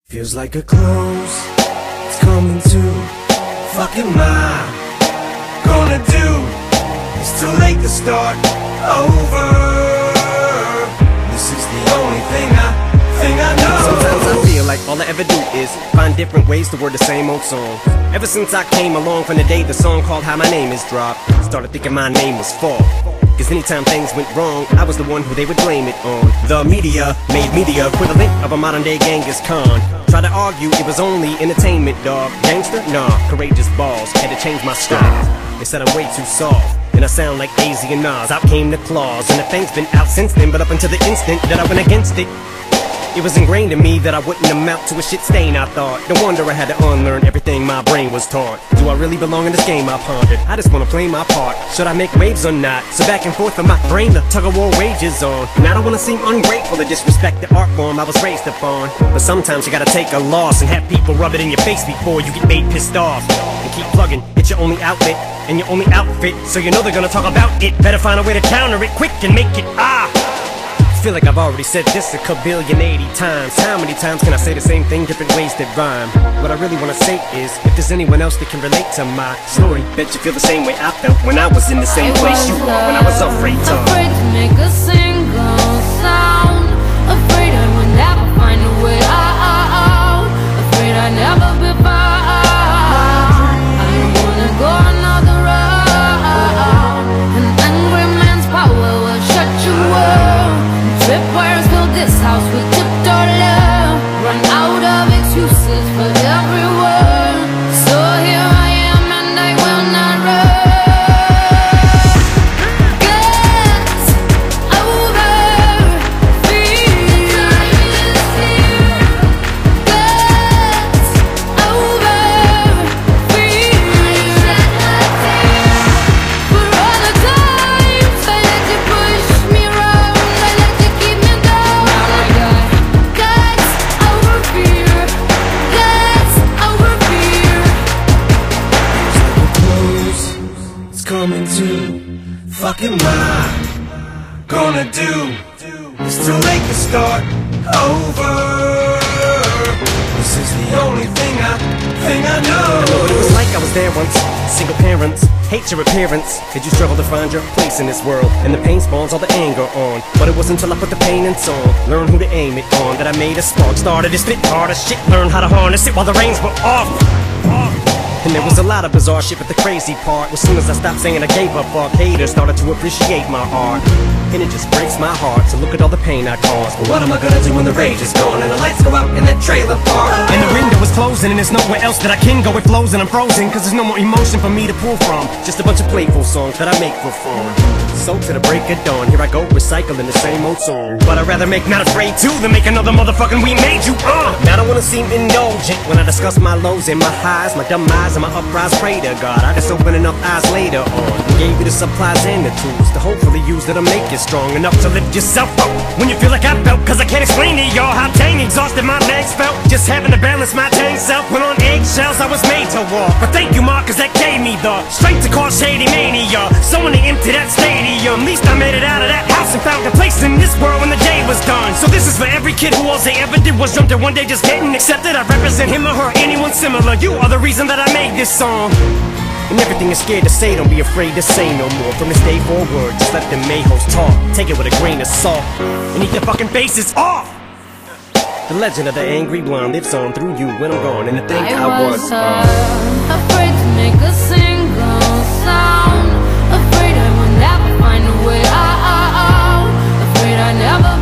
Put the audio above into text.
Feels like a close, it's coming to. Fuck am I gonna do? It's too late to start over. This is the only thing I know. Sometimes I feel like all I ever do is find different ways to word the same old song. Ever since I came along from the day the song called How My Name Is dropped, started thinking my name was Fall. Cause anytime things went wrong, I was the one who they would blame it on. The media made me the equivalent of a modern day Genghis Khan. Tried to argue it was only entertainment, dog. Gangster? Nah, courageous balls. Had to change my style. They said I'm way too soft, and I sound like AZ and Nas. Out came the claws, and the thing's been out since then. But up until the instant that I went against it, it was ingrained in me that I wouldn't amount to a shit stain, I thought. No wonder I had to unlearn everything my brain was taught. Do I really belong in this game, I pondered? I just wanna play my part. Should I make waves or not? So back and forth for my brain, the tug-of-war wages on. And I don't wanna seem ungrateful or disrespect the art form I was raised upon. But sometimes you gotta take a loss and have people rub it in your face before you get made pissed off. And keep plugging, it's your only outlet and your only outfit, so you know they're gonna talk about it. Better find a way to counter it quick and make it I feel like I've already said this a kabillion 80 times. How many times can I say the same thing, different ways that rhyme? What I really wanna say is, if there's anyone else that can relate to my story, bet you feel the same way I felt when I was in the same place you were when I was afraid to make a single sound. Afraid I would never find a way out. Afraid I'd never be found. I don't wanna go another round. An angry man's power will shut you up. Tripwires fill this house with tiptoe love. Run out of excuses for every word. So here I am and I will not run. Get over fear. Get over fear. For all the times I let you push me around, I let you keep me down. Now I got guts over fear. Guts over fear. Close, it's coming to. Fuck am I gonna do? It's too late to start over. This is the only thing I know. What it was like I was there once. Single parents, hate your appearance. Did you struggle to find your place in this world? And the pain spawns all the anger on. But it wasn't until I put the pain in song, learned who to aim it on, that I made a spark. Started to spit harder shit, learned how to harness it while the reins were off. And there was a lot of bizarre shit, but the crazy part was soon as I stopped saying I gave up, fuck haters started to appreciate my art. And it just breaks my heart to look at all the pain I caused. But what am I gonna do when the rage is gone and the lights go out in that trailer park? And the window is closing and there's nowhere else that I can go. It flows and I'm frozen, cause there's no more emotion for me to pull from. Just a bunch of playful songs that I make for fun. So to the break of dawn, here I go recycling the same old song. But I'd rather make Not Afraid 2 than make another motherfucking We Made You. Now I don't wanna seem indulgent when I discuss my lows and my highs, my dumb eyes and my uprise. Pray to God, I just open enough eyes later on. Gave you the supplies and the tools to hopefully use that to make you strong enough to lift yourself up when you feel like I felt. Cause I can't explain to y'all how dang exhausted my legs felt, just having to balance my dang self. When on eggshells I was made to walk. But thank you, Mark, cause that gave me the strength to cause shady mania. Someone to empty that stadium. Least I made it out of that house and found a place in this world when the day was done. So this is for every kid who all they ever did was jump to one day just getting accepted. I represent him or her, anyone similar. You are the reason that I made this song. And everything you're scared to say, don't be afraid to say no more. From this day forward, just let the mayhoes talk. Take it with a grain of salt and eat their fucking faces off. The legend of the angry blonde lives on through you when I'm gone. And to think I was afraid to make a single sound. Afraid I would never find a way out. Afraid I never